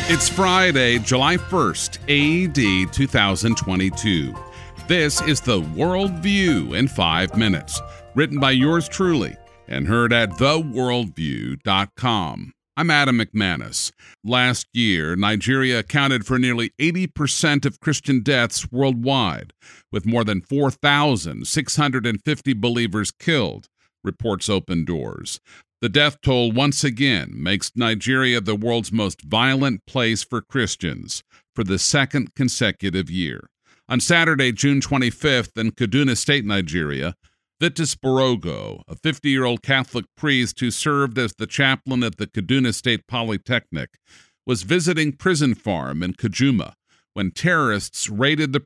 It's Friday, July 1st, AD 2022. This is the Worldview in 5 minutes, written by yours truly and heard at theworldview.com. I'm Adam McManus. Last year, Nigeria accounted for nearly 80% of Christian deaths worldwide, with more than 4,650 believers killed, reports Open Doors. The death toll once again makes Nigeria the world's most violent place for Christians for the second consecutive year. On Saturday, June 25th, in Kaduna State, Nigeria, Vitus Borogo, a 50-year-old Catholic priest who served as the chaplain at the Kaduna State Polytechnic, was visiting Prison Farm in Kajuma when terrorists raided the